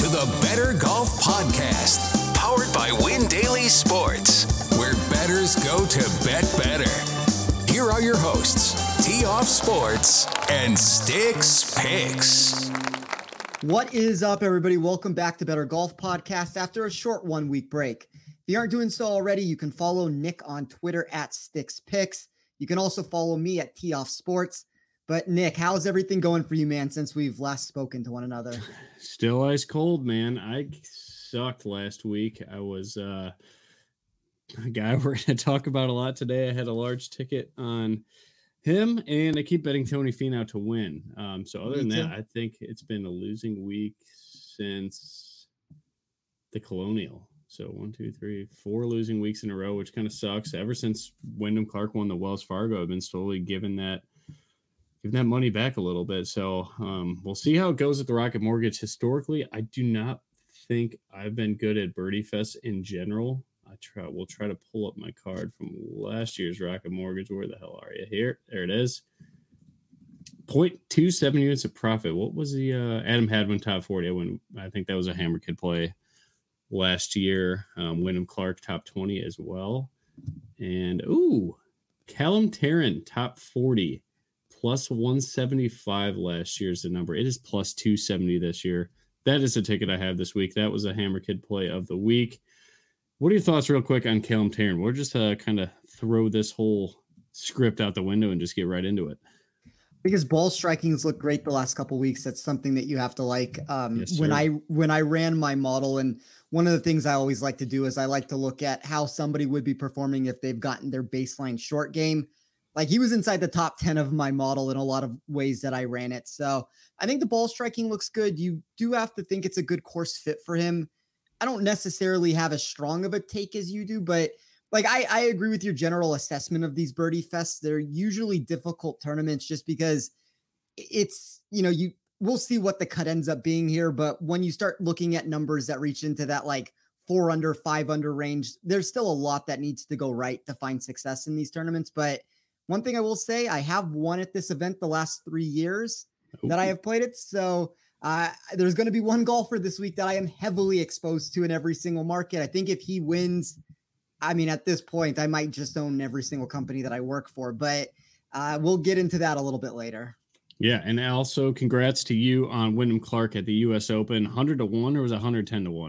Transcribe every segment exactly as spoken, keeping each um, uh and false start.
to the Better Golf Podcast, powered by Win Daily Sports, where bettors go to bet better. Here are your hosts, Tee Off Sports and Sticks Picks. What is up, everybody? Welcome back to Better Golf Podcast after a short one-week break. If you aren't doing so already, you can follow Nick on Twitter at Sticks Picks. You can also follow me at Tee Off Sports. But Nick, how's everything going for you, man, since we've last spoken to one another? Still ice cold, man. I sucked last week. I was uh, a guy we're going to talk about a lot today. I had a large ticket on him, and I keep betting Tony Finau to win. Um, so other than that, I think it's been a losing week since the Colonial. So one, two, three, four losing weeks in a row, which kind of sucks. Ever since Wyndham Clark won the Wells Fargo, I've been slowly given that Give that money back a little bit. So um, we'll see how it goes at the Rocket Mortgage. Historically, I do not think I've been good at Birdie Fest in general. I try. We'll try to pull up my card from last year's Rocket Mortgage. Where the hell are you? Here, there it is. zero point two seven units of profit. What was the uh, Adam Hadwin top forty? I went. I think that was a Hammer Kid play last year. Um, Wyndham Clark top twenty as well. And ooh, Callum Tarrant top forty. Plus one seventy-five last year's the number. It is plus two seventy this year. That is the ticket I have this week. That was a Hammer Kid play of the week. What are your thoughts real quick on Callum Tarrant? We'll just uh, kind of throw this whole script out the window and just get right into it. Because ball striking's looked great the last couple of weeks. That's something that you have to like. Um, Yes, when sir. I when I ran my model, and one of the things I always like to do is I like to look at how somebody would be performing if they've gotten their baseline short game. Like he was inside the top ten of my model in a lot of ways that I ran it. So I think the ball striking looks good. You do have to think it's a good course fit for him. I don't necessarily have as strong of a take as you do, but like I, I agree with your general assessment of these Birdie Fests. They're usually difficult tournaments just because it's, you know, you we'll see what the cut ends up being here. But when you start looking at numbers that reach into that like four under, five under range, there's still a lot that needs to go right to find success in these tournaments. But one thing I will say, I have won at this event the last three years Ooh. that I have played it. So uh, there's going to be one golfer this week that I am heavily exposed to in every single market. I think if he wins, I mean, at this point, I might just own every single company that I work for, but uh, we'll get into that a little bit later. Yeah. And also congrats to you on Wyndham Clark at the U S Open. one hundred to one or was it one hundred ten to one?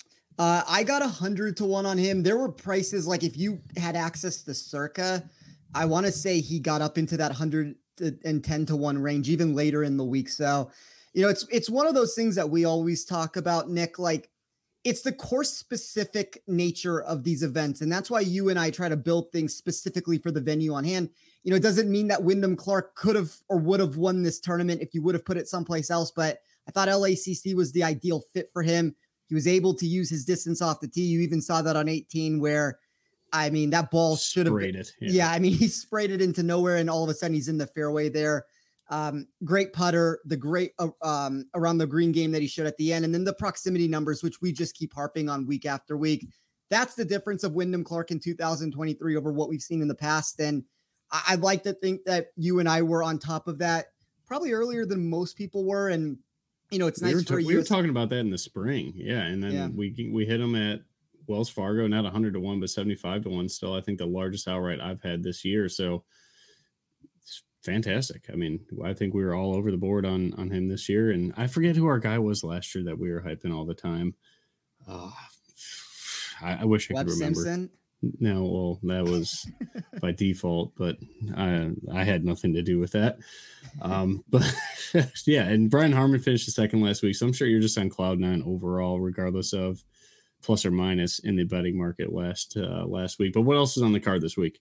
Uh, I got one hundred to one on him. There were prices like if you had access to Circa, I want to say he got up into that one hundred ten to one range even later in the week. So, you know, it's it's one of those things that we always talk about, Nick. Like, it's the course specific nature of these events. And that's why you and I try to build things specifically for the venue on hand. You know, it doesn't mean that Wyndham Clark could have or would have won this tournament if you would have put it someplace else. But I thought L A C C was the ideal fit for him. He was able to use his distance off the tee. You even saw that on eighteen where I mean, that ball should have sprayed it. Yeah. yeah, I mean, he sprayed it into nowhere, and all of a sudden he's in the fairway there. Um, great putter, the great uh, um, around the green game that he showed at the end, and then the proximity numbers, which we just keep harping on week after week. That's the difference of Wyndham Clark in two thousand twenty-three over what we've seen in the past. And I- I'd like to think that you and I were on top of that probably earlier than most people were. And, you know, it's we nice were for t- you. We were talking about that in the spring. Yeah. And then Yeah. we we hit him at Wells Fargo, not one hundred to one, but seventy-five to one still. I think the largest outright I've had this year. So it's fantastic. I mean, I think we were all over the board on, on him this year. And I forget who our guy was last year that we were hyping all the time. Uh, I, I wish I Webb could remember. Simpson? No, well, that was by default, but I I had nothing to do with that. Um, but yeah, and Brian Harmon finished the second last week. So I'm sure you're just on cloud nine overall, regardless of plus or minus in the betting market last uh, last week. But what else is on the card this week?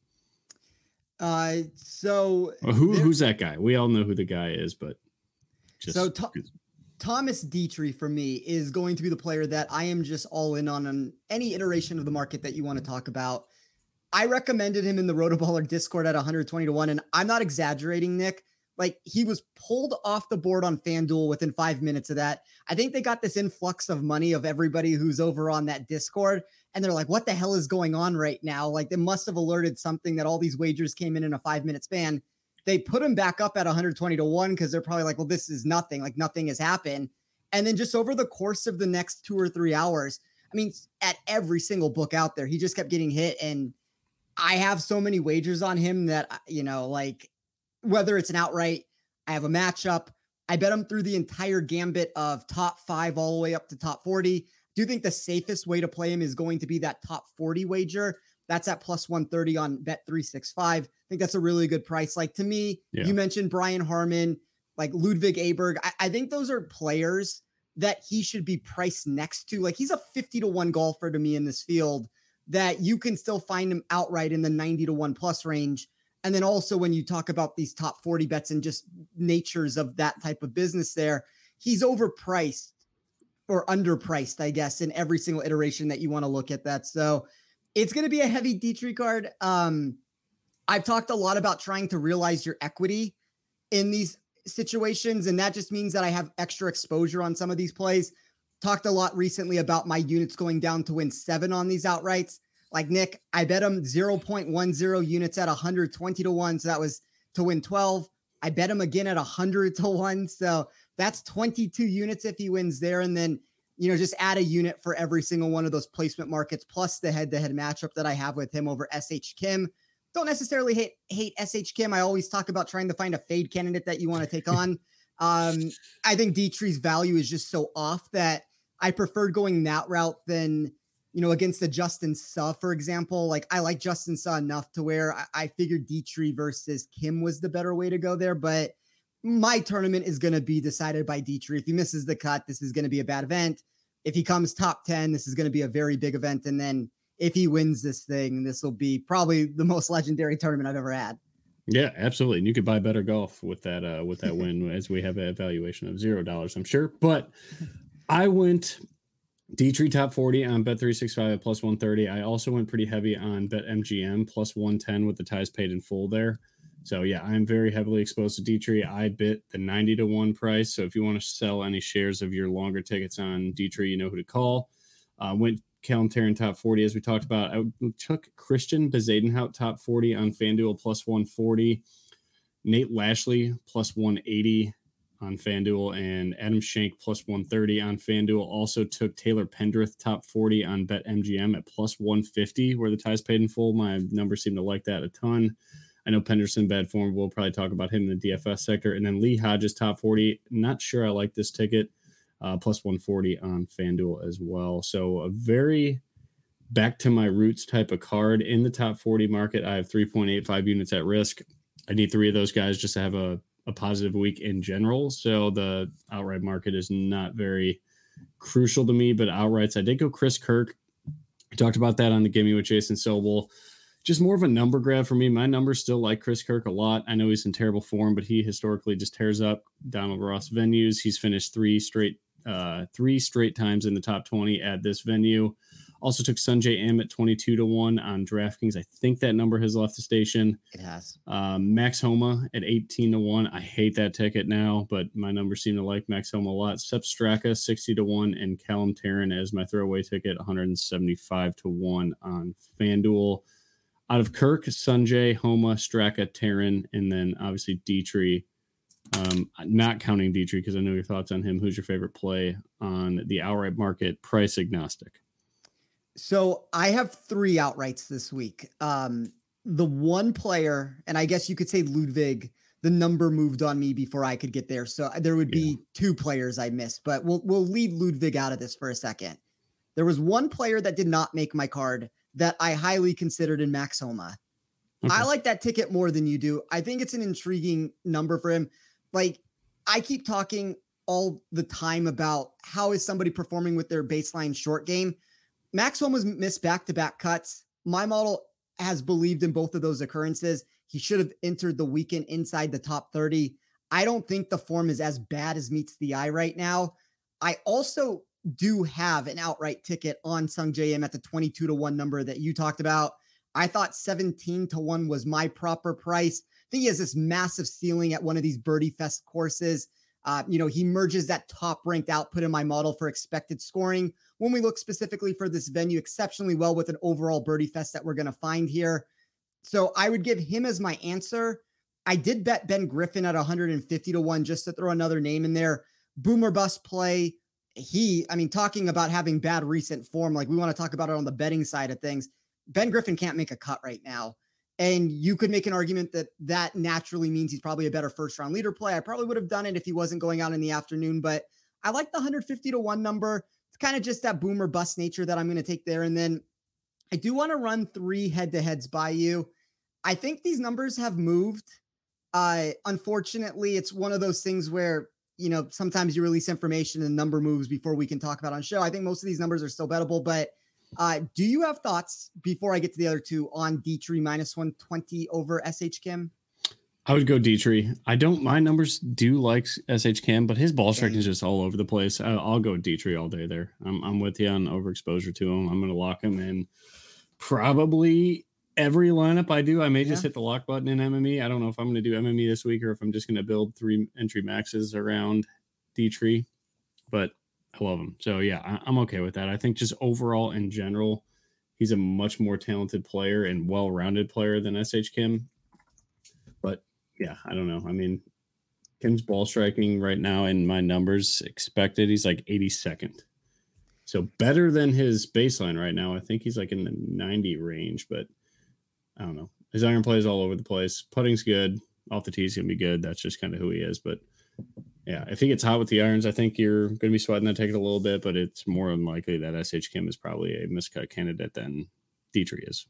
Uh, so Well, who there- who's that guy? We all know who the guy is, but just So to- Thomas Dietrich for me is going to be the player that I am just all in on on any iteration of the market that you want to talk about. I recommended him in the Rotoballer Discord at one hundred twenty to one, and I'm not exaggerating, Nick. Like, he was pulled off the board on FanDuel within five minutes of that. I think they got this influx of money of everybody who's over on that Discord, and they're like, what the hell is going on right now? Like, they must have alerted something that all these wagers came in in a five-minute span. They put him back up at one hundred twenty to one because they're probably like, well, this is nothing. Like, nothing has happened. And then just over the course of the next two or three hours, I mean, at every single book out there, he just kept getting hit. And I have so many wagers on him that, you know, like whether it's an outright, I have a matchup, I bet him through the entire gambit of top five all the way up to top forty. Do think the safest way to play him is going to be that top forty wager. That's at plus one thirty on Bet three sixty-five. I think that's a really good price. Like to me, yeah. You mentioned Brian Harman, like Ludwig Aberg. I, I think those are players that he should be priced next to. Like he's a fifty to one golfer to me in this field that you can still find him outright in the ninety to one plus range. And then also when you talk about these top forty bets and just natures of that type of business there, he's overpriced or underpriced, I guess, in every single iteration that you want to look at that. So it's going to be a heavy Dietrich card. Um, I've talked a lot about trying to realize your equity in these situations, and that just means that I have extra exposure on some of these plays. Talked a lot recently about my units going down to win seven on these outrights. Like Nick, I bet him zero point one zero units at one hundred twenty to one. So that was to win twelve. I bet him again at one hundred to one. So that's twenty-two units if he wins there. And then, you know, just add a unit for every single one of those placement markets, plus the head-to-head matchup that I have with him over S H Kim. Don't necessarily hate, hate S H Kim. I always talk about trying to find a fade candidate that you want to take on. um, I think Dietrich's value is just so off that I prefer going that route than, you know, against the Justin Suh, for example. Like I like Justin Suh enough to where I, I figured Dietrich versus Kim was the better way to go there. But my tournament is going to be decided by Dietrich. If he misses the cut, this is going to be a bad event. If he comes top ten, this is going to be a very big event. And then if he wins this thing, this will be probably the most legendary tournament I've ever had. Yeah, absolutely. And you could buy better golf with that, uh, with that win, as we have an evaluation of zero dollars, I'm sure. But I went Dietrich top forty on Bet three sixty-five at plus one thirty. I also went pretty heavy on Bet M G M plus one ten with the ties paid in full there. So yeah, I'm very heavily exposed to Dietrich. I bit the ninety to one price. So if you want to sell any shares of your longer tickets on Dietrich, you know who to call. Uh, went Callum Tarren top forty, as we talked about. I took Christian Bezuidenhout top forty on FanDuel plus one forty. Nate Lashley plus one eighty on FanDuel, and Adam Schenk plus one thirty on FanDuel. Also took Taylor Pendrith top forty on Bet M G M at plus one fifty, where the ties paid in full. My numbers seem to like that a ton. I know Penderson bad form. We'll probably talk about him in the D F S sector. And then Lee Hodges top forty. Not sure I like this ticket. Uh, plus one forty on FanDuel as well. So a very back to my roots type of card in the top forty market. I have three point eight five units at risk. I need three of those guys just to have a, a positive week in general. So the outright market is not very crucial to me, but outrights, I did go Chris Kirk. I talked about that on the Gimme with Jason Sobel. Just more of a number grab for me. My numbers still like Chris Kirk a lot. I know he's in terrible form, but he historically just tears up Donald Ross venues. He's finished three straight uh, three straight times in the top twenty at this venue. Also took Sungjae Im at twenty-two to one on DraftKings. I think that number has left the station. It has. Um, Max Homa at eighteen to one. I hate that ticket now, but my numbers seem to like Max Homa a lot. Sepp Straka sixty to one, and Callum Tarren as my throwaway ticket one hundred seventy-five to one on FanDuel. Out of Kirk, Sungjae, Homa, Straka, Tarren, and then obviously Dietrich. Um, not counting Dietrich because I know your thoughts on him. Who's your favorite play on the outright market? Price agnostic. So I have three outrights this week. Um, the one player, and I guess you could say Ludwig, the number moved on me before I could get there. So there would be yeah. two players I missed, but we'll we'll leave Ludwig out of this for a second. There was one player that did not make my card that I highly considered in Max Homa. Okay. I like that ticket more than you do. I think it's an intriguing number for him. Like, I keep talking all the time about how is somebody performing with their baseline short game. Max Homa's missed back-to-back cuts. My model has believed in both of those occurrences. He should have entered the weekend inside the top thirty. I don't think the form is as bad as meets the eye right now. I also do have an outright ticket on Sungjae Im at the twenty-two to one number that you talked about. I thought seventeen to one was my proper price. I think he has this massive ceiling at one of these Birdie Fest courses. Uh, you know, he merges that top ranked output in my model for expected scoring. When we look specifically for this venue, exceptionally well with an overall Birdie Fest that we're going to find here. So I would give him as my answer. I did bet Ben Griffin at one hundred fifty to one just to throw another name in there. boomer bust play. He, I mean, talking about having bad recent form, like we want to talk about it on the betting side of things. Ben Griffin can't make a cut right now. And you could make an argument that that naturally means he's probably a better first round leader play. I probably would have done it if he wasn't going out in the afternoon, but I like the one hundred fifty to one number. It's kind of just that boomer bust nature that I'm going to take there. And then I do want to run three head to heads by you. I think these numbers have moved. Uh, unfortunately, it's one of those things where, you know, sometimes you release information and number moves before we can talk about it on show. I think most of these numbers are still bettable, but Uh, do you have thoughts before I get to the other two on Dietrich minus one twenty over S H Kim? I would go Dietrich. I don't, my numbers do like S H Kim, but his ball striking is just all over the place. I, I'll go Dietrich all day there. I'm, I'm with you on overexposure to him. I'm going to lock him in probably every lineup I do. I may yeah. just hit the lock button in M M E. I don't know if I'm going to do M M E this week or if I'm just going to build three entry maxes around Dietrich, but I love him. So yeah, I, I'm okay with that. I think just overall in general, he's a much more talented player and well-rounded player than S H Kim. But yeah, I don't know. I mean, Kim's ball striking right now in my numbers expected, he's like eighty-second. So better than his baseline right now. I think he's like in the ninety range, but I don't know. His iron play is all over the place. Putting's good. Off the tee is going to be good. That's just kind of who he is. But yeah, if he gets hot with the irons, I think you're going to be sweating that ticket a little bit, but it's more unlikely that S H Kim is probably a miscut candidate than Dietrich is.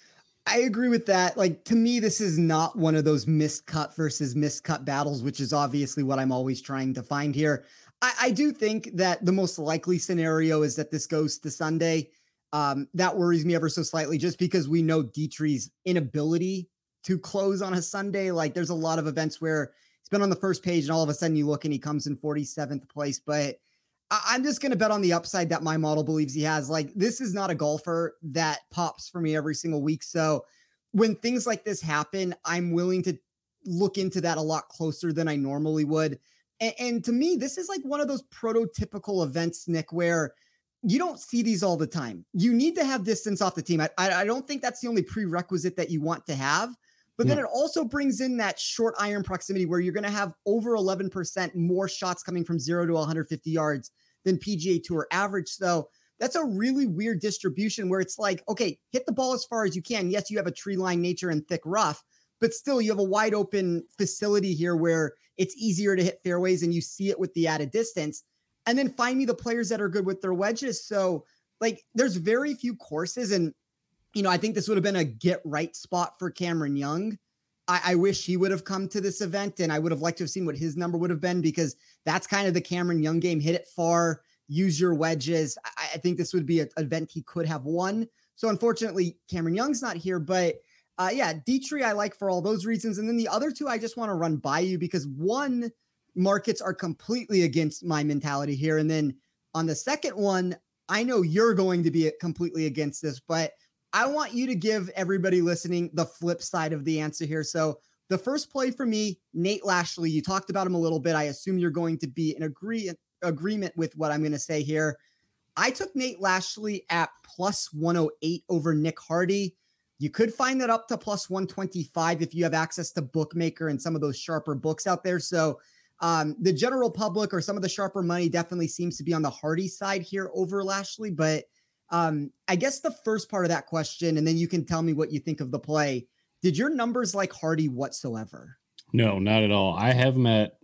I agree with that. Like, to me, this is not one of those miscut versus miscut battles, which is obviously what I'm always trying to find here. I, I do think that the most likely scenario is that this goes to Sunday. Um, that worries me ever so slightly, just because we know Dietrich's inability to close on a Sunday. Like, there's a lot of events where he's been on the first page and all of a sudden you look and he comes in forty-seventh place. But I- I'm just going to bet on the upside that my model believes he has. Like, this is not a golfer that pops for me every single week. So when things like this happen, I'm willing to look into that a lot closer than I normally would. And, and to me, this is like one of those prototypical events, Nick, where you don't see these all the time. You need to have distance off the team. I, I, I don't think that's the only prerequisite that you want to have. But then it also brings in that short iron proximity where you're going to have over eleven percent more shots coming from zero to one hundred fifty yards than P G A Tour average. So that's a really weird distribution where it's like, okay, hit the ball as far as you can. Yes, you have a tree line nature and thick rough, but still you have a wide open facility here where it's easier to hit fairways and you see it with the added distance. And then find me the players that are good with their wedges. So like there's very few courses, and you know, I think this would have been a get right spot for Cameron Young. I, I wish he would have come to this event, and I would have liked to have seen what his number would have been, because that's kind of the Cameron Young game. Hit it far, use your wedges. I, I think this would be an event he could have won. So unfortunately, Cameron Young's not here, but uh, yeah, Dietrich I like for all those reasons. And then the other two, I just want to run by you because one, markets are completely against my mentality here. And then on the second one, I know you're going to be completely against this, but I want you to give everybody listening the flip side of the answer here. So the first play for me, Nate Lashley, you talked about him a little bit. I assume you're going to be in agree agreement with what I'm going to say here. I took Nate Lashley at plus one oh eight over Nick Hardy. You could find that up to plus one twenty-five if you have access to Bookmaker and some of those sharper books out there. So um, the general public or some of the sharper money definitely seems to be on the Hardy side here over Lashley. But um, I guess the first part of that question, and then you can tell me what you think of the play. Did your numbers like Hardy whatsoever? No, not at all. I have him at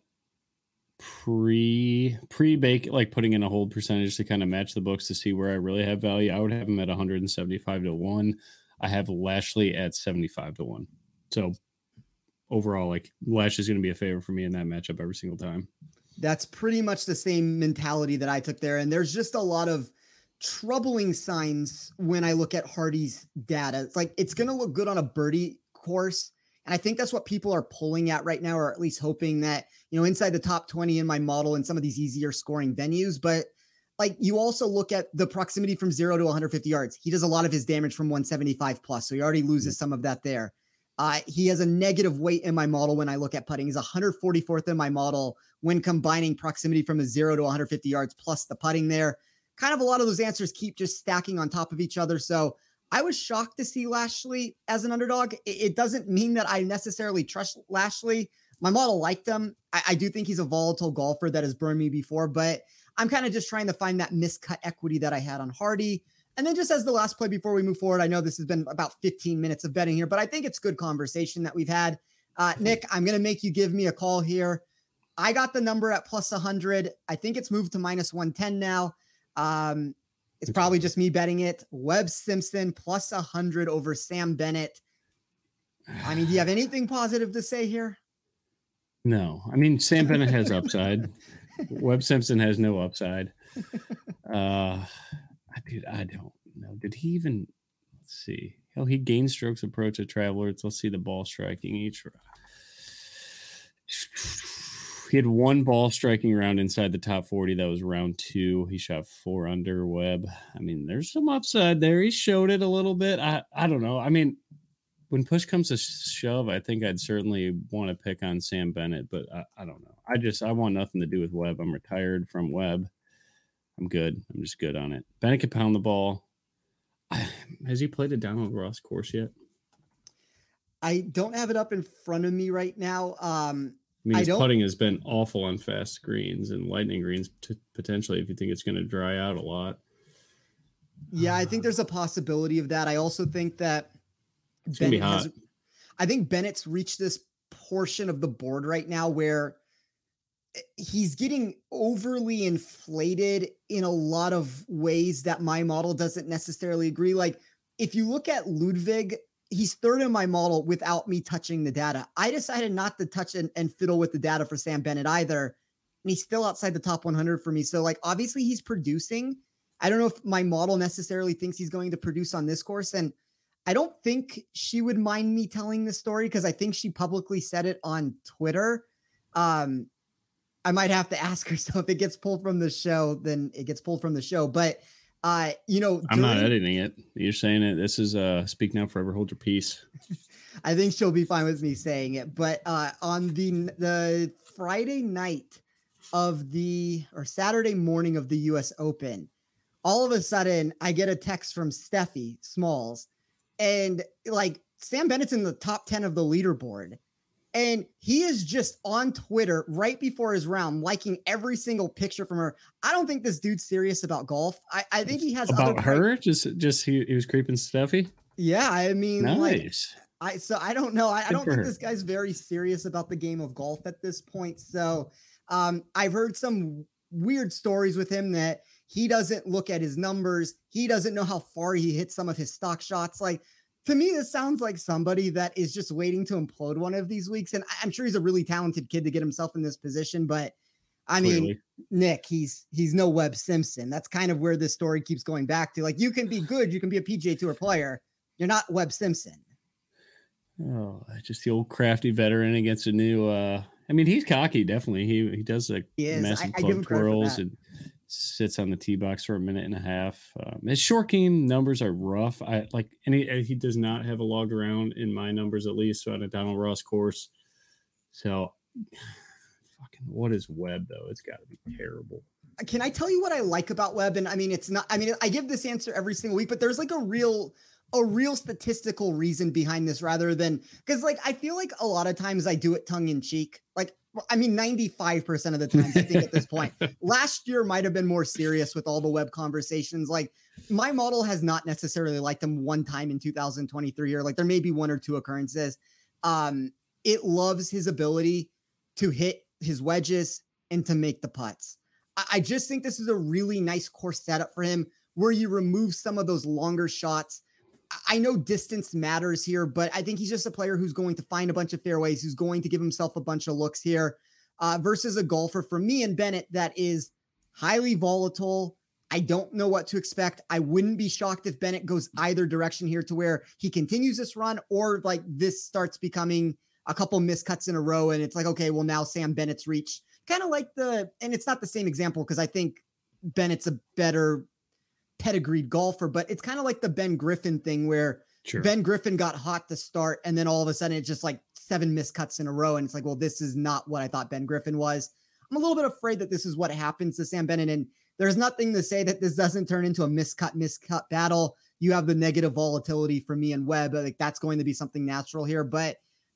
pre pre bake, like putting in a hold percentage to kind of match the books to see where I really have value. I would have him at one seventy-five to one. I have Lashley at seventy-five to one. So overall, like Lashley's going to be a favorite for me in that matchup every single time. That's pretty much the same mentality that I took there. And there's just a lot of troubling signs when I look at Hardy's data. It's like, it's going to look good on a birdie course. And I think that's what people are pulling at right now, or at least hoping that, you know, inside the top twenty in my model and some of these easier scoring venues. But like, you also look at the proximity from zero to one hundred fifty yards. He does a lot of his damage from one seventy-five plus. So he already loses some of that there. Uh, he has a negative weight in my model when I look at putting. He's one hundred forty-fourth in my model when combining proximity from a zero to one hundred fifty yards plus the putting there. Kind of a lot of those answers keep just stacking on top of each other. So I was shocked to see Lashley as an underdog. It, it doesn't mean that I necessarily trust Lashley, my model liked him. I, I do think he's a volatile golfer that has burned me before, but I'm kind of just trying to find that miscut equity that I had on Hardy. And then just as the last play before we move forward, I know this has been about fifteen minutes of betting here, but I think it's good conversation that we've had. Uh, Nick, I'm going to make you give me a call here. I got the number at plus one hundred. I think it's moved to minus one ten now. Um, it's probably just me betting it. Webb Simpson plus one hundred over Sam Bennett. I mean, do you have anything positive to say here? No. I mean, Sam Bennett has upside. Webb Simpson has no upside. Uh, I, dude, I don't know. Did he even, let's see. Hell, he gained strokes approach at Travelers. Let's see the ball striking each. He had one ball striking round inside the top forty. That was round two. He shot four under Webb. I mean, there's some upside there. He showed it a little bit. I, I don't know. I mean, when push comes to shove, I think I'd certainly want to pick on Sam Bennett, but I, I don't know. I just, I want nothing to do with Webb. I'm retired from Webb. I'm good. I'm just good on it. Bennett can pound the ball. Has he played a Donald Ross course yet? I don't have it up in front of me right now. Um, I mean, his I putting has been awful on fast greens and lightning greens, t- potentially, if you think it's going to dry out a lot. Yeah, I think there's a possibility of that. I also think that it's going to be hot. Has, I think Bennett's reached this portion of the board right now where he's getting overly inflated in a lot of ways that my model doesn't necessarily agree. Like, if you look at Ludwig, he's third in my model without me touching the data. I decided not to touch and, and fiddle with the data for Sam Bennett either. And he's still outside the top one hundred for me. So, like, obviously he's producing. I don't know if my model necessarily thinks he's going to produce on this course. And I don't think she would mind me telling this story because I think she publicly said it on Twitter. Um, I might have to ask her. So if it gets pulled from the show, then it gets pulled from the show. But Uh, you know, I'm during, not editing it. You're saying it. This is uh speak now, forever hold your peace. I think she'll be fine with me saying it. But uh, on the the Friday night of the or Saturday morning of the U S Open, all of a sudden I get a text from Steffi Smalls, and like Sam Bennett's in the top ten of the leaderboard. And he is just on Twitter right before his round, liking every single picture from her. I don't think this dude's serious about golf. I, I think he has about other her. Cre- just, just he, he was creeping Steffi. Yeah, I mean, nice. Like, I so I don't know. I, I don't think her. This guy's very serious about the game of golf at this point. So um, I've heard some weird stories with him that he doesn't look at his numbers. He doesn't know how far he hit some of his stock shots. Like, to me, this sounds like somebody that is just waiting to implode one of these weeks. And I'm sure he's a really talented kid to get himself in this position. But I mean, Clearly. Nick, he's he's no Webb Simpson. That's kind of where this story keeps going back to. Like, you can be good. You can be a P G A Tour player. You're not Webb Simpson. Oh, just the old crafty veteran against a new. Uh, I mean, he's cocky, definitely. He he does like massive club twirls and sits on the tee box for a minute and a half. Um, his short game numbers are rough. I like, and he, he does not have a log around in my numbers, at least on a Donald Ross course. So, fucking, what is Webb though? It's got to be terrible. Can I tell you what I like about Webb? And I mean, it's not. I mean, I give this answer every single week, but there's like a real, a real statistical reason behind this, rather than because, like, I feel like a lot of times I do it tongue in cheek, like. I mean, ninety-five percent of the times I think at this point. Last year might have been more serious with all the Webb conversations. Like, my model has not necessarily liked him one time in two thousand twenty-three, or like there may be one or two occurrences. Um, it loves his ability to hit his wedges and to make the putts. I, I just think this is a really nice course setup for him where you remove some of those longer shots. I know distance matters here, but I think he's just a player who's going to find a bunch of fairways, who's going to give himself a bunch of looks here uh, versus a golfer for me and Bennett that is highly volatile. I don't know what to expect. I wouldn't be shocked if Bennett goes either direction here to where he continues this run or like this starts becoming a couple miscuts in a row. And it's like, okay, well now Sam Bennett's reached kind of like the, and it's not the same example because I think Bennett's a better pedigreed golfer, but it's kind of like the Ben Griffin thing where sure. Ben Griffin got hot to start and then all of a sudden it's just like seven miscuts in a row and it's like, well, this is not what I thought Ben Griffin was. I'm a little bit afraid that this is what happens to Sam Bennett, and there's nothing to say that this doesn't turn into a miscut miscut battle. You have the negative volatility for me and Webb, like that's going to be something natural here, but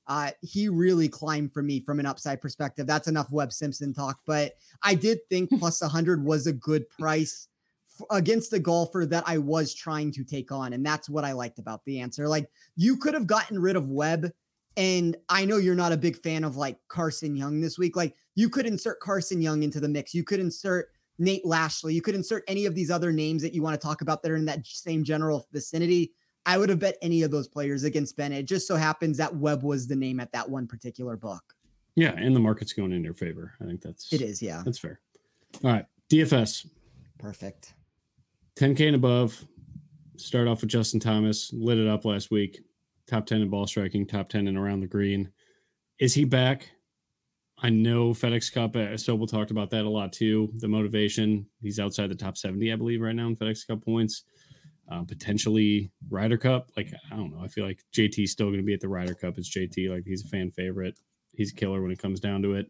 Uh, he really climbed for me from an upside perspective. That's enough Webb Simpson talk, but I did think plus one hundred was a good price f- against the golfer that I was trying to take on. And that's what I liked about the answer. Like, you could have gotten rid of Webb. And I know you're not a big fan of like Carson Young this week. Like, you could insert Carson Young into the mix. You could insert Nate Lashley. You could insert any of these other names that you want to talk about that are in that same general vicinity. I would have bet any of those players against Ben. It just so happens that Webb was the name at that one particular book. Yeah, and the market's going in your favor. I think that's it is. Yeah, that's fair. All right, D F S. Perfect. ten K and above. Start off with Justin Thomas. Lit it up last week. Top ten in ball striking. Top ten in around the green. Is he back? I know FedEx Cup. Uh, Sobel talked about that a lot too. The motivation. He's outside the top seventy, I believe, right now in FedEx Cup points. Uh, potentially Ryder Cup. Like, I don't know. I feel like J T's still going to be at the Ryder Cup. It's J T. Like, he's a fan favorite. He's a killer when it comes down to it.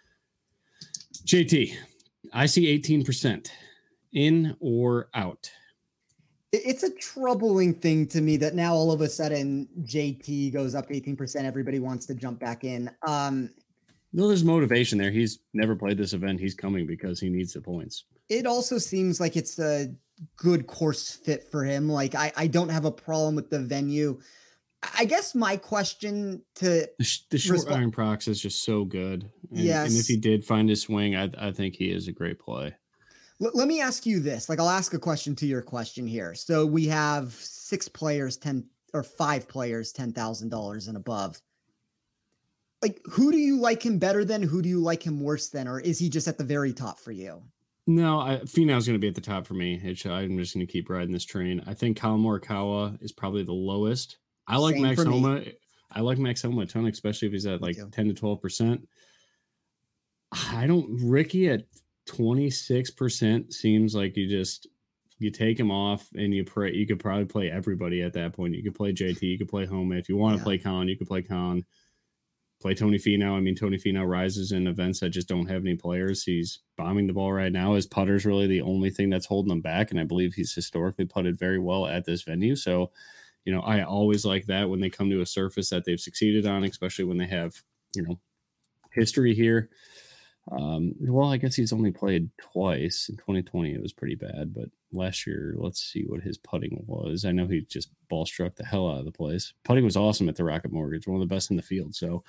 J T, I see eighteen percent in or out. It's a troubling thing to me that now all of a sudden J T goes up eighteen percent. Everybody wants to jump back in. Um, no, there's motivation there. He's never played this event. He's coming because he needs the points. It also seems like it's a good course fit for him. Like, I, I don't have a problem with the venue. I guess my question to the, sh- the short resp- iron prox is just so good. And, yes. and if he did find his swing, I, I think he is a great play. L- let me ask you this. Like, I'll ask a question to your question here. So we have six players, ten or five players, ten thousand dollars and above. Like, who do you like him better than? Who do you like him worse than? Or is he just at the very top for you? No, I, Finau's going to be at the top for me. It's, I'm just going to keep riding this train. I think Colin Morikawa is probably the lowest. I like Same Max for Homa. me. I like Max Homa a ton, especially if he's at like too. ten to twelve percent. I don't, Ricky at twenty-six percent seems like you just, you take him off and you pray. You could probably play everybody at that point. You could play J T, you could play Homa. If you want to Yeah. play Colin, you could play Colin. Play Tony Finau. I mean, Tony Finau rises in events that just don't have any players. He's bombing the ball right now. His putter's really the only thing that's holding him back, and I believe he's historically putted very well at this venue. So, you know, I always like that when they come to a surface that they've succeeded on, especially when they have, you know, history here. Um, well, I guess he's only played twice. In twenty twenty, it was pretty bad, but last year, let's see what his putting was. I know he just ball struck the hell out of the place. Putting was awesome at the Rocket Mortgage, one of the best in the field. So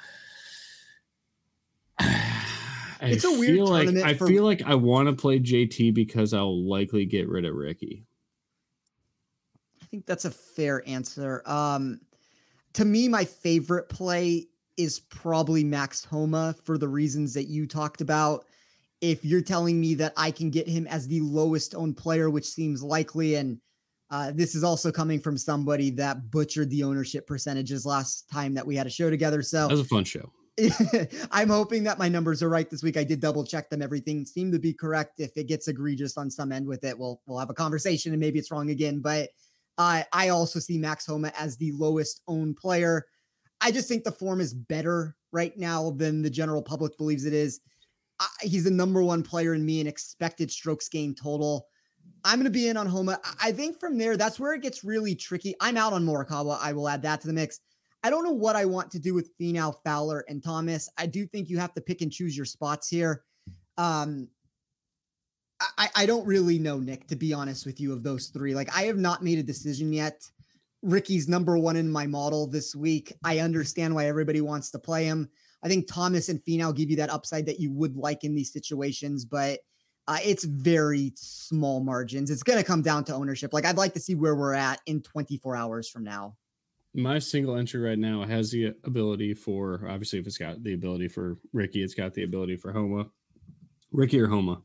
I It's a weird feel like tournament I for- feel like I want to play J T because I'll likely get rid of Ricky. I think that's a fair answer. Um, to me, my favorite play is probably Max Homa for the reasons that you talked about. If you're telling me that I can get him as the lowest owned player, which seems likely, and uh, this is also coming from somebody that butchered the ownership percentages last time that we had a show together. So That was a fun show. I'm hoping that my numbers are right this week. I did double check them. Everything seemed to be correct. If it gets egregious on some end with it, we'll, we'll have a conversation and maybe it's wrong again. But uh, I also see Max Homa as the lowest owned player. I just think the form is better right now than the general public believes it is. I, he's the number one player in me in expected strokes gained total. I'm going to be in on Homa. I think from there, that's where it gets really tricky. I'm out on Morikawa. I will add that to the mix. I don't know what I want to do with Finau, Fowler, and Thomas. I do think you have to pick and choose your spots here. Um, I, I don't really know, Nick, to be honest with you, of those three. Like, I have not made a decision yet. Ricky's number one in my model this week. I understand why everybody wants to play him. I think Thomas and Finau give you that upside that you would like in these situations, but uh, it's very small margins. It's going to come down to ownership. Like, I'd like to see where we're at in twenty-four hours from now. My single entry right now has the ability for, obviously, if it's got the ability for Ricky, it's got the ability for Homa. Ricky or Homa?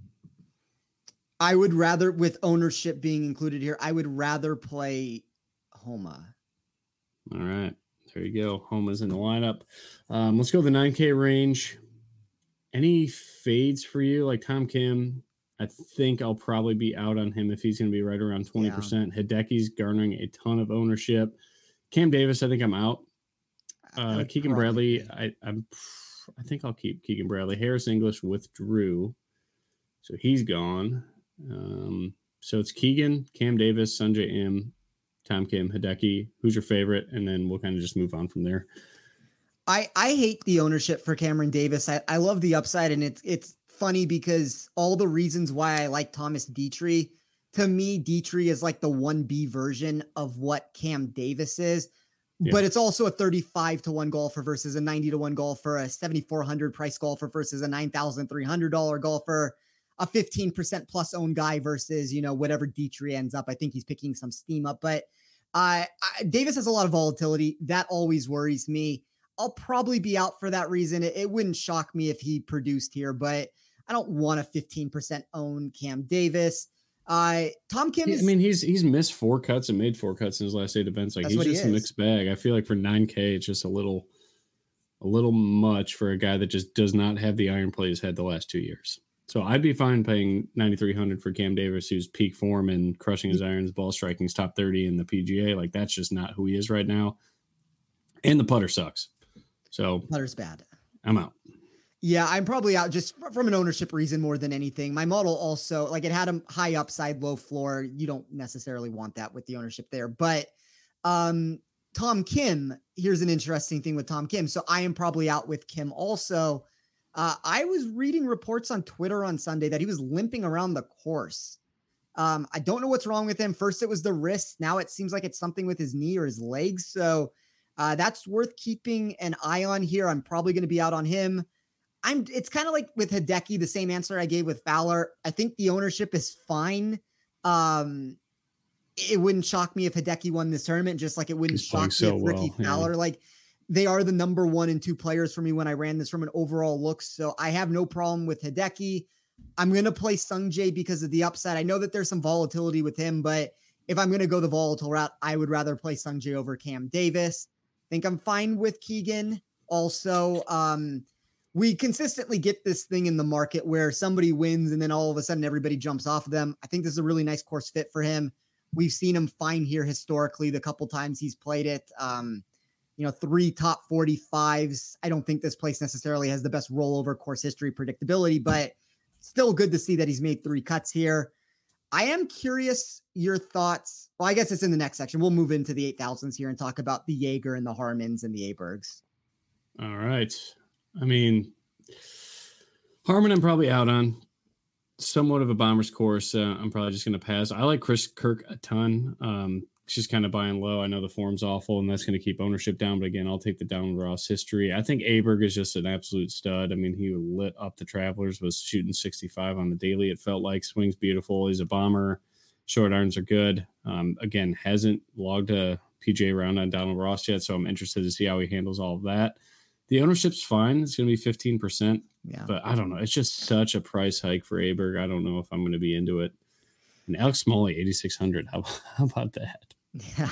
I would rather, with ownership being included here, I would rather play Homa. All right. There you go. Homa's in the lineup. Um, let's go the nine K range. Any fades for you? Like Tom Kim, I think I'll probably be out on him if he's going to be right around twenty percent. Yeah. Hideki's garnering a ton of ownership. Cam Davis, I think I'm out. Uh, Keegan Bradley, I, I'm, I think I'll keep Keegan Bradley. Harris English withdrew, so he's gone. Um, so it's Keegan, Cam Davis, Sanjay M, Tom Kim, Hideki. Who's your favorite? And then we'll kind of just move on from there. I, I hate the ownership for Cameron Davis. I, I love the upside, and it's it's funny because all the reasons why I like Thomas Dietrich, to me, Dietrich is like the one B version of what Cam Davis is. Yeah. But it's also a thirty-five to one golfer versus a ninety to one golfer, a seventy-four hundred price golfer versus a nine thousand three hundred dollars golfer, a fifteen percent plus owned guy versus, you know, whatever Dietrich ends up. I think he's picking some steam up, but uh, I, Davis has a lot of volatility. That always worries me. I'll probably be out for that reason. It, it wouldn't shock me if he produced here, but I don't want a fifteen percent own Cam Davis. Uh, Tom Kim is, I mean, he's he's missed four cuts and made four cuts in his last eight events. Like, he's just he a mixed bag. I feel like for nine K, it's just a little a little much for a guy that just does not have the iron play he's had the last two years. So I'd be fine paying ninety-three hundred for Cam Davis, who's peak form and crushing his irons, ball striking's top thirty in the P G A. Like, that's just not who he is right now. And the putter sucks. So putter's bad. I'm out. Yeah, I'm probably out just from an ownership reason more than anything. My model also, like, it had a high upside, low floor. You don't necessarily want that with the ownership there. But um, Tom Kim, here's an interesting thing with Tom Kim. So I am probably out with Kim also. Uh, I was reading reports on Twitter on Sunday that he was limping around the course. Um, I don't know what's wrong with him. First, it was the wrist. Now it seems like it's something with his knee or his legs. So uh, that's worth keeping an eye on here. I'm probably going to be out on him. I'm. It's kind of like with Hideki, the same answer I gave with Fowler. I think the ownership is fine. Um, it wouldn't shock me if Hideki won this tournament, just like it wouldn't He's shock me so if Ricky well, Fowler. Yeah. Like, they are the number one and two players for me when I ran this from an overall look. So I have no problem with Hideki. I'm going to play Sungjae because of the upside. I know that there's some volatility with him, but if I'm going to go the volatile route, I would rather play Sungjae over Cam Davis. I think I'm fine with Keegan. Also, um, we consistently get this thing in the market where somebody wins and then all of a sudden everybody jumps off of them. I think this is a really nice course fit for him. We've seen him fine here historically the couple times he's played it. Um, you know, three top forty-fives. I don't think this place necessarily has the best rollover course history predictability, but still good to see that he's made three cuts here. I am curious your thoughts. Well, I guess it's in the next section. We'll move into the eight thousands here and talk about the Jaeger and the Harmons and the Abergs. All right. I mean, Harman I'm probably out on. Somewhat of a bomber's course. Uh, I'm probably just going to pass. I like Chris Kirk a ton. Um, She's kind of buying low. I know the form's awful, and that's going to keep ownership down. But again, I'll take the down Ross history. I think Aberg is just an absolute stud. I mean, he lit up the Travelers, was shooting sixty-five on the daily. It felt like swing's beautiful. He's a bomber. Short irons are good. Um, again, hasn't logged a P G A round on Donald Ross yet, so I'm interested to see how he handles all of that. The ownership's fine. It's going to be fifteen percent. Yeah. But I don't know. It's just such a price hike for Aberg. I don't know if I'm going to be into it. And Alex Smalley, eighty-six hundred. How, how about that? Yeah.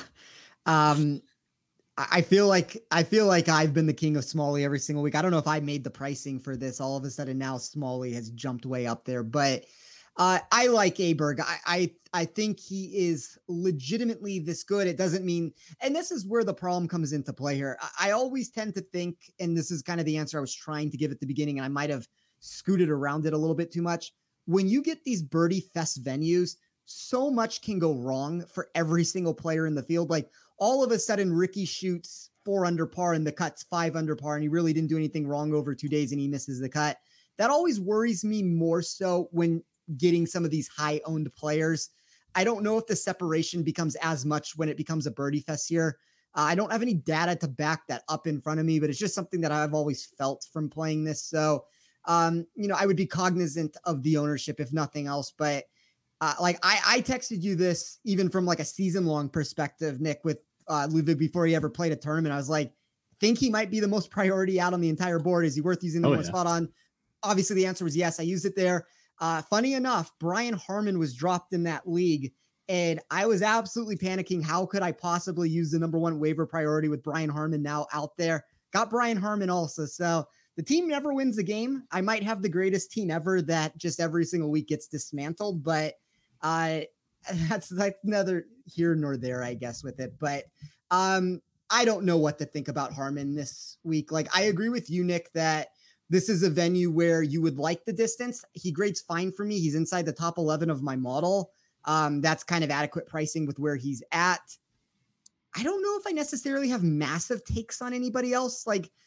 Um, I feel like, I feel like I've been the king of Smalley every single week. I don't know if I made the pricing for this. All of a sudden now Smalley has jumped way up there, but uh, I like Aberg. I, I, I think he is legitimately this good. It doesn't mean, and this is where the problem comes into play here. I, I always tend to think, and this is kind of the answer I was trying to give at the beginning, and I might have scooted around it a little bit too much. When you get these birdie fest venues, so much can go wrong for every single player in the field. Like, all of a sudden Ricky shoots four under par and the cut's five under par, and he really didn't do anything wrong over two days and he misses the cut. That always worries me more so when getting some of these high owned players. I don't know if the separation becomes as much when it becomes a birdie fest here. Uh, I don't have any data to back that up in front of me, but it's just something that I've always felt from playing this. So, um, you know, I would be cognizant of the ownership if nothing else, but Uh, like I, I texted you this even from like a season long perspective, Nick, with uh, Ludwig before he ever played a tournament. I was like, I think he might be the most priority out on the entire board. Is he worth using the oh, most yeah. spot on? Obviously the answer was yes. I used it there. Uh, funny enough, Brian Harman was dropped in that league and I was absolutely panicking. How could I possibly use the number one waiver priority with Brian Harman now out there? Got Brian Harman also. So the team never wins a game. I might have the greatest team ever that just every single week gets dismantled, but Uh, that's like neither here nor there, I guess, with it. But um, I don't know what to think about Harman this week. Like, I agree with you, Nick, that this is a venue where you would like the distance. He grades fine for me. He's inside the top eleven of my model. Um, that's kind of adequate pricing with where he's at. I don't know if I necessarily have massive takes on anybody else. Like,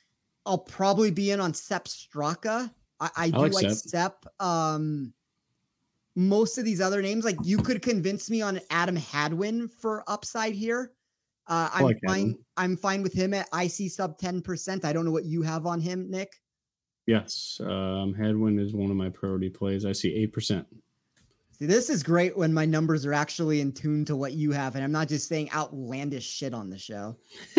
I'll probably be in on Sepp Straka. I, I do I like, like Sepp. Sepp. Um, most of these other names, like you could convince me on Adam Hadwin for upside here. Uh, I'm like fine. Hadwin. I'm fine with him at I C sub ten percent. I don't know what you have on him, Nick. Yes. Um, Hadwin is one of my priority plays. I see eight percent. See, this is great when my numbers are actually in tune to what you have, and I'm not just saying outlandish shit on the show.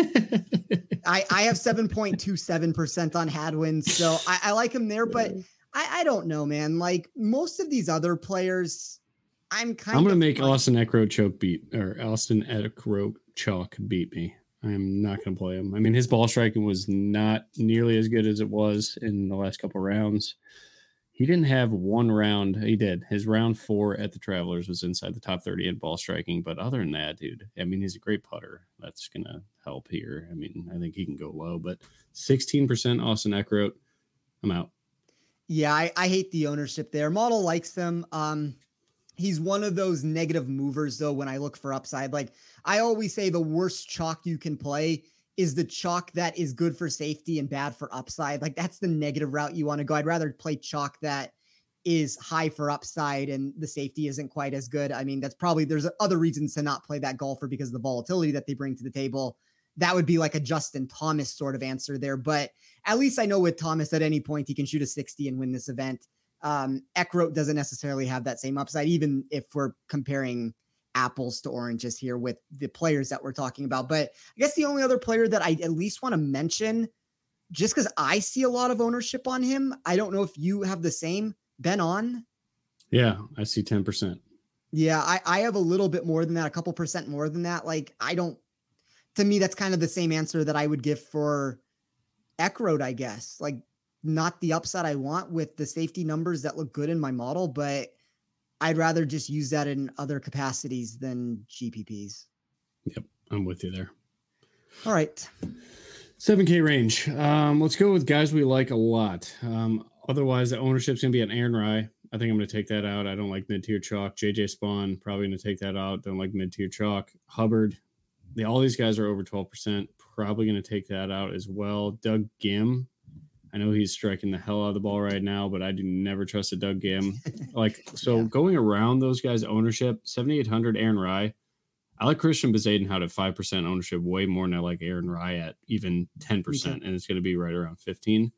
I, I have seven point two seven percent on Hadwin, so I, I like him there, but I, I don't know, man. Like most of these other players, I'm kind I'm going to of make fine. Austin Eckroat choke beat, or Austin Eckroat chalk beat me. I'm not going to play him. I mean, his ball striking was not nearly as good as it was in the last couple rounds. He didn't have one round. He did. His round four at the Travelers was inside the top thirty in ball striking. But other than that, dude, I mean, he's a great putter. That's going to help here. I mean, I think he can go low. But sixteen percent Austin Eckroat, I'm out. Yeah, I, I hate the ownership there. Model likes him. Um, he's one of those negative movers, though, when I look for upside. Like, I always say the worst chalk you can play is the chalk that is good for safety and bad for upside. Like that's the negative route you want to go. I'd rather play chalk that is high for upside and the safety isn't quite as good. I mean, that's probably, there's other reasons to not play that golfer because of the volatility that they bring to the table. That would be like a Justin Thomas sort of answer there. But at least I know with Thomas at any point, he can shoot a sixty and win this event. Um, Eckroat doesn't necessarily have that same upside, even if we're comparing apples to oranges here with the players that we're talking about. But I guess the only other player that I at least want to mention, just because I see a lot of ownership on him, I don't know if you have the same, Ben On. Yeah, I see ten percent. Yeah, I, I have a little bit more than that, a couple percent more than that. Like, I don't, to me, that's kind of the same answer that I would give for Eckroat, I guess. Like, not the upside I want with the safety numbers that look good in my model, but I'd rather just use that in other capacities than G P Ps. Yep, I'm with you there. All right. seven K range. Um, let's go with guys we like a lot. Um, otherwise, the ownership's going to be an Aaron Rye. I think I'm going to take that out. I don't like mid-tier chalk. J J Spawn, probably going to take that out. Don't like mid-tier chalk. Hubbard, they, all these guys are over twelve percent. Probably going to take that out as well. Doug Gim. I know he's striking the hell out of the ball right now, but I do never trust a Doug Gim. Like, so yeah. Going around those guys' ownership, seventy-eight hundred Aaron Rye. I like Christian Bezadenhout at five percent ownership way more than I like Aaron Rye at even ten percent, and it's going to be right around fifteen.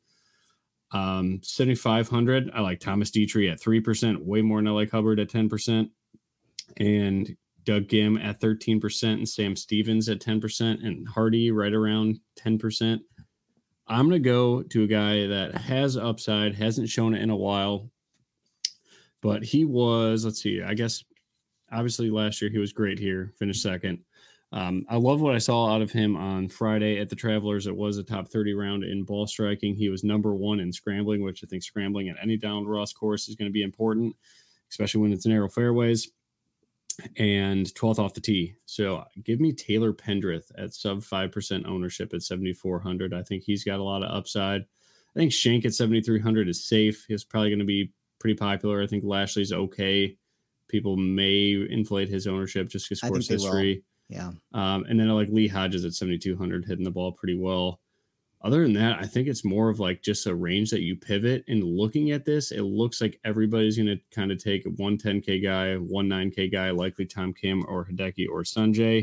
Um, seventy-five hundred, I like Thomas Dietrich at three percent, way more than I like Hubbard at ten percent. And Doug Gim at thirteen percent, and Sam Stevens at ten percent, and Hardy right around ten percent. I'm going to go to a guy that has upside, hasn't shown it in a while, but he was, let's see, I guess, obviously last year he was great here, finished second. Um, I love what I saw out of him on Friday at the Travelers. It was a top thirty round in ball striking. He was number one in scrambling, which I think scrambling at any Donald Ross course is going to be important, especially when it's narrow fairways. And twelfth off the tee. So give me Taylor Pendrith at sub five percent ownership at seventy-four hundred. I think he's got a lot of upside. I think Shank at seventy-three hundred is safe. He's probably going to be pretty popular. I think Lashley's okay. People may inflate his ownership just because course history. Yeah. Um, and then I like Lee Hodges at seventy-two hundred, hitting the ball pretty well. Other than that, I think it's more of like just a range that you pivot. And looking at this, it looks like everybody's going to kind of take a one ten K guy, one nine K guy, likely Tom Kim or Hideki or Sanjay,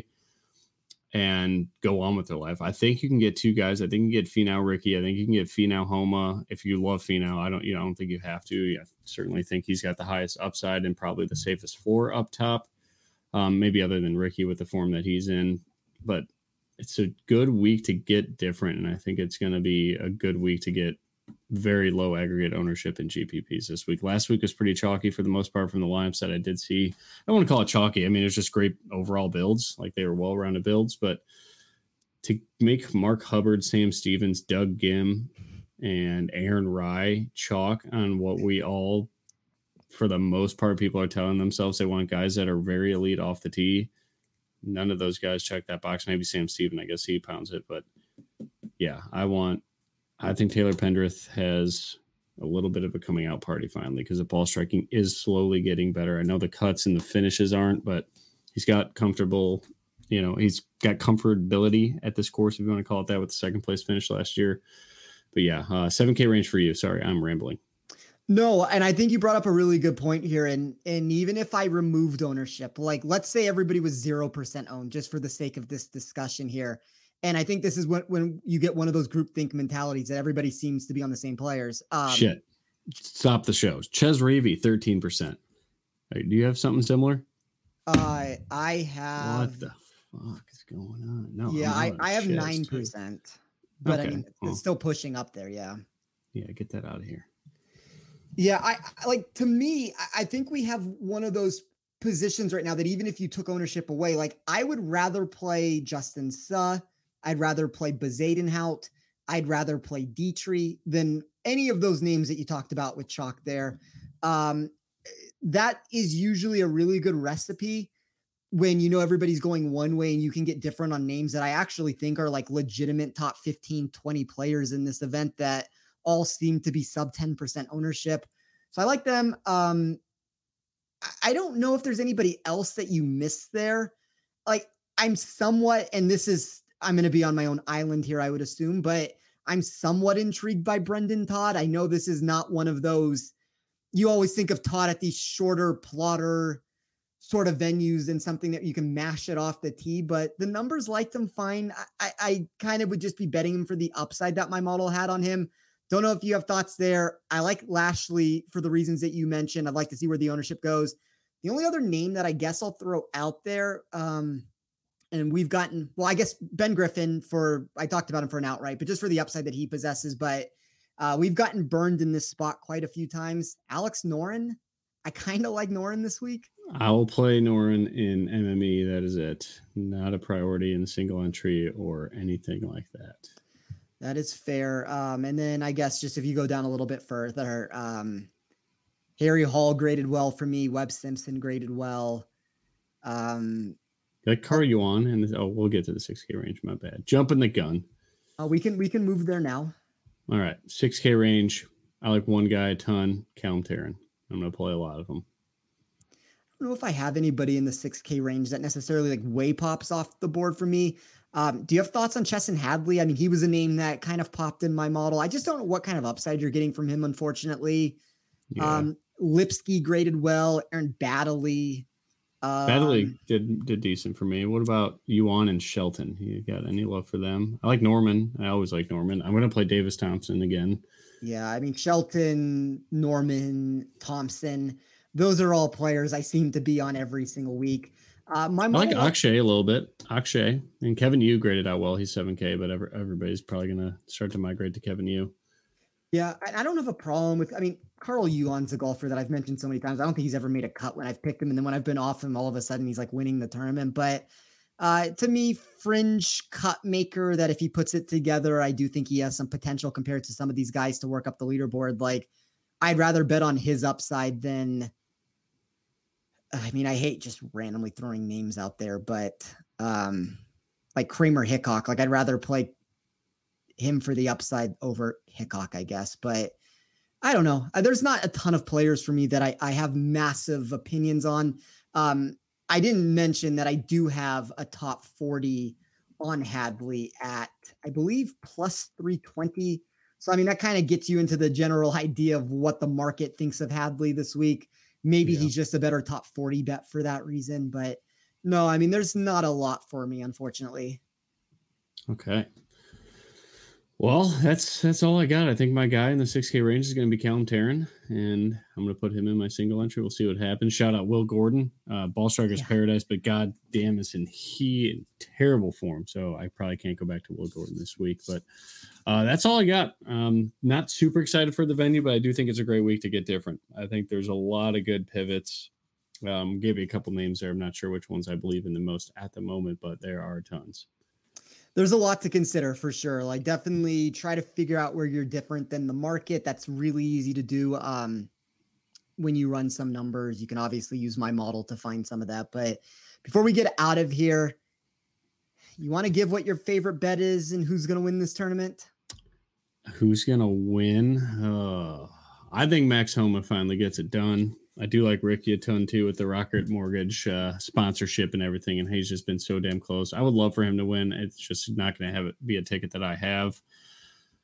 and go on with their life. I think you can get two guys. I think you can get Finau Ricky. I think you can get Finau Homa. If you love Finau, I don't, you know, I don't think you have to. I certainly think he's got the highest upside and probably the safest floor up top. Um, maybe other than Ricky with the form that he's in, but it's a good week to get different, and I think it's going to be a good week to get very low aggregate ownership in G P Ps this week. Last week was pretty chalky for the most part from the lineups that I did see. I don't want to call it chalky. I mean, it was just great overall builds. Like they were well-rounded builds, but to make Mark Hubbard, Sam Stevens, Doug Gim, and Aaron Rye chalk on what we all, for the most part, people are telling themselves they want guys that are very elite off the tee. None of those guys check that box. Maybe Sam Steven, I guess he pounds it. But yeah, I want, I think Taylor Pendrith has a little bit of a coming out party finally because the ball striking is slowly getting better. I know the cuts and the finishes aren't, but he's got comfortable, you know, he's got comfortability at this course, if you want to call it that, with the second place finish last year. but yeah, uh, seven K range for you. Sorry, I'm rambling. No, and I think you brought up a really good point here. And and even if I removed ownership, like let's say everybody was zero percent owned, just for the sake of this discussion here. And I think this is when, when you get one of those groupthink mentalities that everybody seems to be on the same players. Um, Shit. Stop the show. Ches Reavie, thirteen percent. Right, do you have something similar? Uh, I have. What the fuck is going on? No. Yeah, I, I have Ches, nine percent. But okay. I mean, it's well, still pushing up there. Yeah. Yeah, get that out of here. Yeah, I, I like to me, I, I think we have one of those positions right now that even if you took ownership away, like I would rather play Justin Suh, I'd rather play Bezuidenhout, I'd rather play Dietrich than any of those names that you talked about with Chalk there. Um, that is usually a really good recipe when you know everybody's going one way and you can get different on names that I actually think are like legitimate top fifteen, twenty players in this event that all seem to be sub ten percent ownership. So I like them. Um, I don't know if there's anybody else that you missed there. Like I'm somewhat, and this is, I'm going to be on my own island here, I would assume, but I'm somewhat intrigued by Brendan Todd. I know this is not one of those, you always think of Todd at these shorter plotter sort of venues and something that you can mash it off the tee, but the numbers liked him fine. I, I, I kind of would just be betting him for the upside that my model had on him. Don't know if you have thoughts there. I like Lashley for the reasons that you mentioned. I'd like to see where the ownership goes. The only other name that I guess I'll throw out there, um, and we've gotten, well, I guess Ben Griffin for, I talked about him for an outright, but just for the upside that he possesses. But uh, we've gotten burned in this spot quite a few times. Alex Noren, I kind of like Noren this week. I will play Noren in M M E. That is it. Not a priority in single entry or anything like that. That is fair. Um, and then I guess just if you go down a little bit further, um, Harry Hall graded well for me. Webb Simpson graded well. Um, like Carl Yuan, and oh, we'll get to the six K range. My bad. Jumping the gun. Uh, we can we can move there now. All right, six K range. I like one guy a ton. Callum Tarrant. I'm gonna play a lot of them. I don't know if I have anybody in the six K range that necessarily like way pops off the board for me. Um, do you have thoughts on Chesson Hadley? I mean, he was a name that kind of popped in my model. I just don't know what kind of upside you're getting from him, unfortunately. Yeah. Um, Lipsky graded well. Aaron Baddeley. Um, Baddeley did did decent for me. What about Yuan and Shelton? You got any love for them? I like Norman. I always like Norman. I'm going to play Davis Thompson again. Yeah, I mean, Shelton, Norman, Thompson, those are all players I seem to be on every single week. Uh, my I like Akshay a little bit. Akshay and Kevin Yu graded out well. He's seven K, but every, everybody's probably going to start to migrate to Kevin Yu. Yeah, I, I don't have a problem with, I mean, Carl Yuan's a golfer that I've mentioned so many times. I don't think he's ever made a cut when I've picked him. And then when I've been off him, all of a sudden he's like winning the tournament. But uh, to me, fringe cut maker that if he puts it together, I do think he has some potential compared to some of these guys to work up the leaderboard. Like, I'd rather bet on his upside than, I mean, I hate just randomly throwing names out there, but um, like Kramer Hickok, like I'd rather play him for the upside over Hickok, I guess. But I don't know. There's not a ton of players for me that I, I have massive opinions on. Um, I didn't mention that I do have a top forty on Hadley at, I believe, plus three twenty. So, I mean, that kind of gets you into the general idea of what the market thinks of Hadley this week. Maybe yeah. he's just a better top forty bet for that reason. But no, I mean, there's not a lot for me, unfortunately. Okay. Well, that's that's all I got. I think my guy in the six K range is going to be Callum Tarrant, and I'm going to put him in my single entry. We'll see what happens. Shout out Will Gordon, uh, ball striker's yeah. paradise, but god damn, is in he in terrible form. So I probably can't go back to Will Gordon this week. But uh, that's all I got. Um, not super excited for the venue, but I do think it's a great week to get different. I think there's a lot of good pivots. Um, gave you a couple names there. I'm not sure which ones I believe in the most at the moment, but there are tons. There's a lot to consider for sure. Like definitely try to figure out where you're different than the market. That's really easy to do. Um, when you run some numbers, you can obviously use my model to find some of that. But before we get out of here, you want to give what your favorite bet is and who's going to win this tournament? Who's going to win? Uh, I think Max Homa finally gets it done. I do like Ricky a ton too with the Rocket Mortgage uh, sponsorship and everything, and he's just been so damn close. I would love for him to win. It's just not going to have it be a ticket that I have.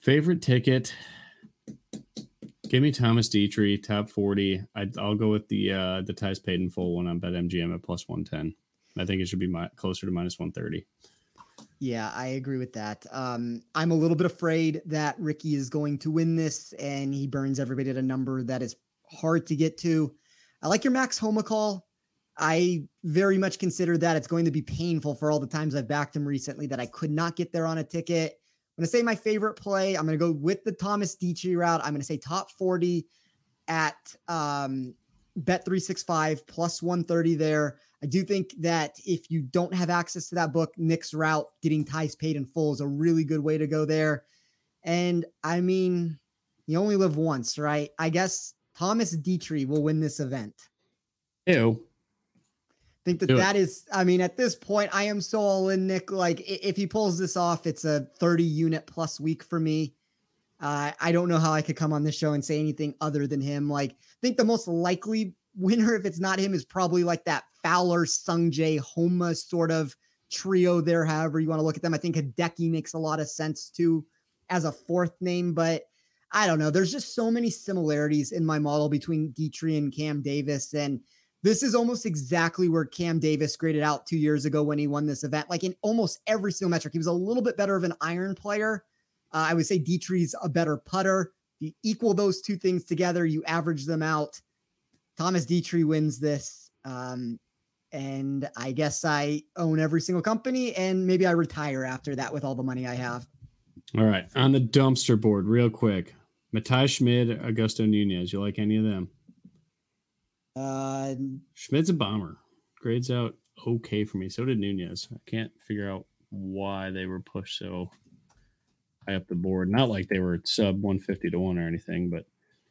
Favorite ticket. Give me Thomas Dietrich, top forty. I, I'll go with the uh, the ties paid in full one on BetMGM at plus one ten. I think it should be my, closer to minus one thirty. Yeah, I agree with that. Um, I'm a little bit afraid that Ricky is going to win this and he burns everybody at a number that is hard to get to. I like your Max Homa call. I very much consider that it's going to be painful for all the times I've backed him recently that I could not get there on a ticket. I'm going to say my favorite play. I'm going to go with the Thomas Dietrich route. I'm going to say top forty at um, Bet three sixty-five plus one thirty there. I do think that if you don't have access to that book, Nick's route, getting ties paid in full is a really good way to go there. And I mean, you only live once, right? I guess Thomas Dietrich will win this event. Ew. I think that Do that it. is, I mean, at this point, I am so all in, Nick. Like, i- if he pulls this off, it's a thirty unit plus week for me. Uh, I don't know how I could come on this show and say anything other than him. Like, I think the most likely winner, if it's not him, is probably like that Fowler, Sungjae, Homa sort of trio there, however you want to look at them. I think Hideki makes a lot of sense too as a fourth name, but I don't know. There's just so many similarities in my model between Dietrich and Cam Davis. And this is almost exactly where Cam Davis graded out two years ago when he won this event. Like in almost every single metric, he was a little bit better of an iron player. Uh, I would say Dietrich's a better putter. If you equal those two things together, you average them out. Thomas Dietrich wins this. Um, and I guess I own every single company and maybe I retire after that with all the money I have. All right. On the dumpster board, real quick. Matthias Schmid, Augusto Nunez. You like any of them? Uh, Schmid's a bomber. Grades out okay for me. So did Nunez. I can't figure out why they were pushed so high up the board. Not like they were sub one fifty to one or anything, but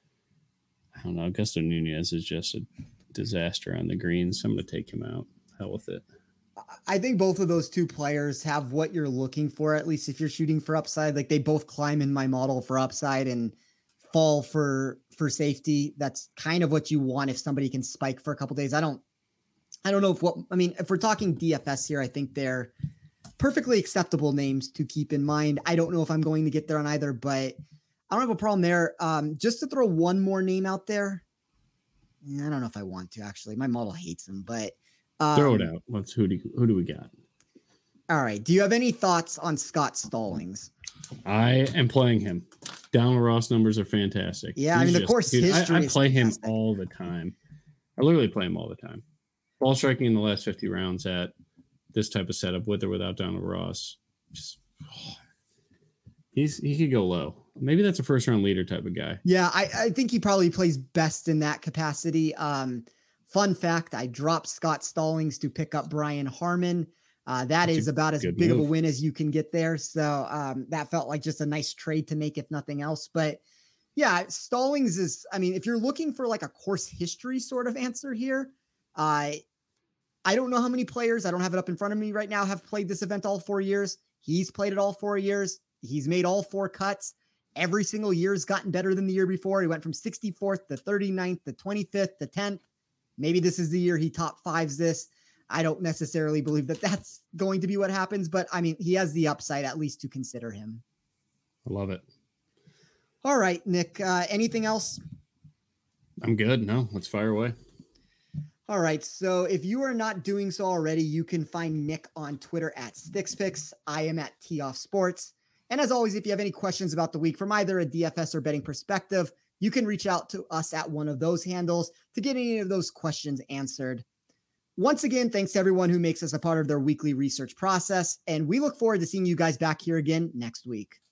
I don't know. Augusto Nunez is just a disaster on the greens. I'm going to take him out. Hell with it. I think both of those two players have what you're looking for, at least if you're shooting for upside. Like they both climb in my model for upside and fall for for safety. That's kind of what you want if somebody can spike for a couple days. I don't I don't know if what I mean, if we're talking D F S here, I think they're perfectly acceptable names to keep in mind. I don't know if I'm going to get there on either, but I don't have a problem there. Um, just to throw one more name out there. I don't know if I want to actually. My model hates him, but um, throw it out. Let's who do who do we got? All right. Do you have any thoughts on Scott Stallings? I am playing him. Down Ross numbers are fantastic. Yeah, I He's mean, the just- course dude, history I, I is play fantastic. him all the time. I literally play him all the time. Ball striking in the last fifty rounds at this type of setup with or without Donald Ross. Just oh, he's he could go low. Maybe that's a first round leader type of guy. Yeah, I, I think he probably plays best in that capacity. Um, fun fact, I dropped Scott Stallings to pick up Brian Harmon. Uh, that That's is a about as good big of a move. win as you can get there. So um, that felt like just a nice trade to make, if nothing else. But yeah, Stallings is, I mean, if you're looking for like a course history sort of answer here, I I don't know how many players, I don't have it up in front of me right now, have played this event all four years. He's played it all four years. He's made all four cuts. Every single year has gotten better than the year before. He went from sixty-fourth to thirty-ninth to twenty-fifth to tenth. Maybe this is the year he top fives this. I don't necessarily believe that that's going to be what happens, but I mean, he has the upside at least to consider him. I love it. All right, Nick, uh, anything else? I'm good. No, let's fire away. All right. So if you are not doing so already, you can find Nick on Twitter at SticksPicks. I am at Tee Off Sports. And as always, if you have any questions about the week from either a D F S or betting perspective, you can reach out to us at one of those handles to get any of those questions answered. Once again, thanks to everyone who makes us a part of their weekly research process. And we look forward to seeing you guys back here again next week.